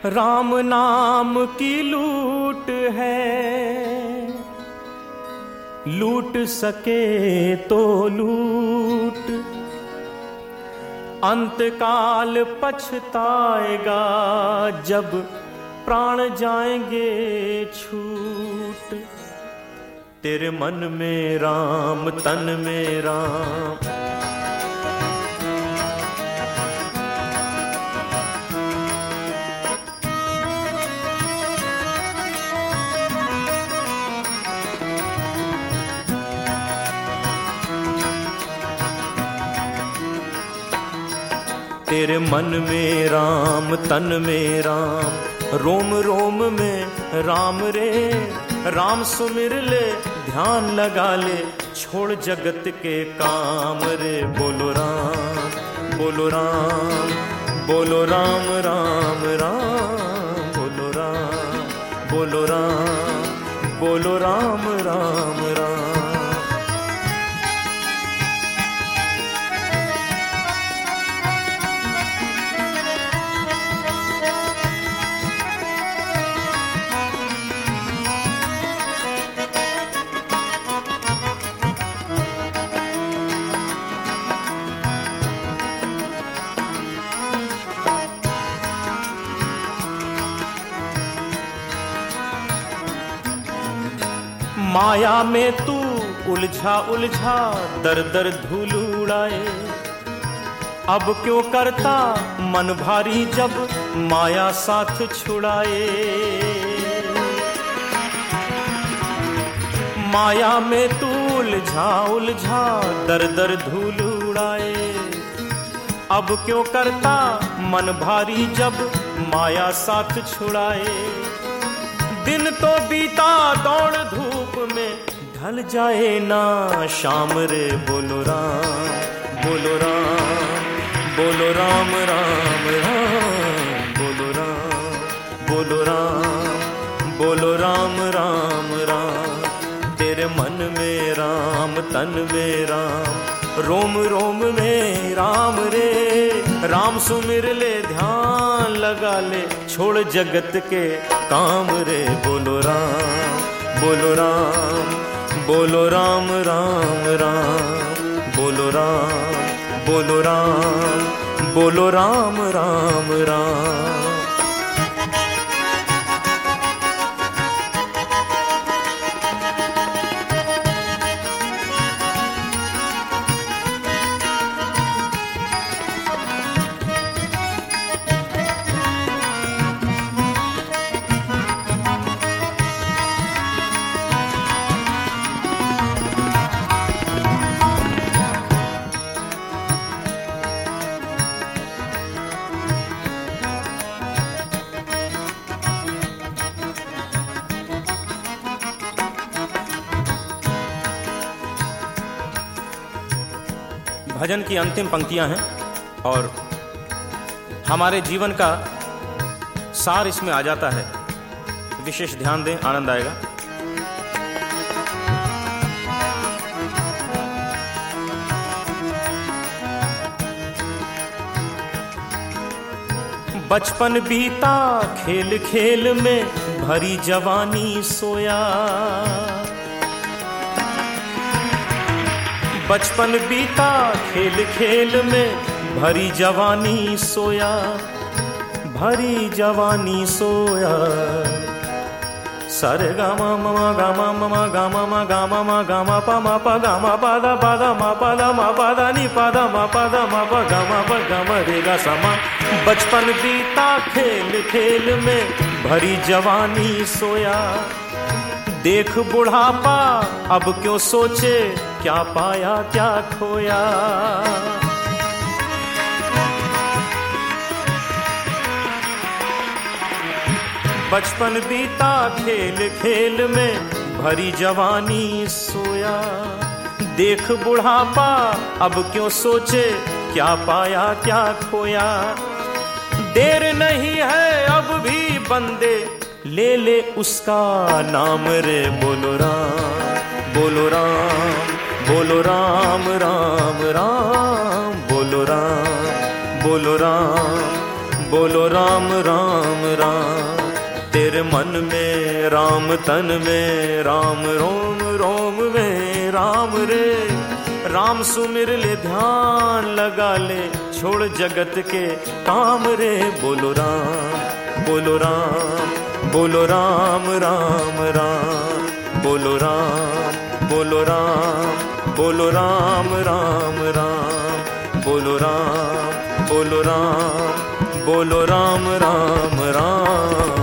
राम नाम की लूट है, लूट सके तो लूट, अंतकाल पछताएगा जब प्राण जाएंगे छूट। तेरे मन में राम तन में राम, तेरे मन में राम तन में राम, रोम रोम में राम रे। राम सुमिर ले ध्यान लगा ले, छोड़ जगत के काम रे। बोलो राम बोलो राम, बोलो राम राम राम, बोलो राम बोलो राम, बोलो राम राम राम। माया में तू उलझा उलझा दर दर धूल उड़ाए, अब क्यों करता मन भारी जब माया साथ छुड़ाए। माया में तू उलझा उलझा दर दर धूल उड़ाए, अब क्यों करता मन भारी जब माया साथ छुड़ाए। दिन तो बीता दौड़ धूप में, ढल जाए ना शाम रे। बोलो राम बोलो राम, बोलो राम राम राम, बोलो राम बोलो राम, बोलो राम राम राम। तेरे मन में राम तन में राम, रोम रोम में राम रे। राम सुमिर ले ध्यान लगा ले, छोड़ जगत के काम रे। बोलो राम बोलो राम, बोलो राम राम राम, बोलो राम बोलो राम, बोलो राम राम राम। भजन की अंतिम पंक्तियां हैं और हमारे जीवन का सार इसमें आ जाता है। विशेष ध्यान दें, आनंद आएगा। बचपन बीता खेल खेल में, भरी जवानी सोया। बचपन बीता खेल खेल में, भरी जवानी सोया, भरी जवानी सोया। सारे गामा ममा गामा ममा गामा मा गामा मा गामा पा मा पा गामा पा दा मा पा दा मा पा दा नी पा दा मा पा दा मा पा गामा रे गा समा। बचपन बीता खेल खेल में, भरी जवानी सोया। देख बुढ़ापा अब क्यों सोचे, क्या पाया क्या खोया। बचपन बीता खेल खेल में, भरी जवानी सोया। देख बुढ़ापा अब क्यों सोचे, क्या पाया क्या खोया। देर नहीं है अब भी बंदे, ले ले उसका नाम रे। बोलो राम बोलो राम, बोलो राम राम राम, बोलो राम बोलो राम, बोलो राम राम राम। तेरे मन में राम, तन में राम, रोम रोम में राम रे। राम सुमिर ले, ध्यान लगा ले, छोड़ जगत के काम रे। बोलो राम, बोलो राम, बोलो राम राम राम। बोलो राम, बोलो राम, बोलो राम राम राम। बोलो राम, बोलो राम, बोलो राम राम राम।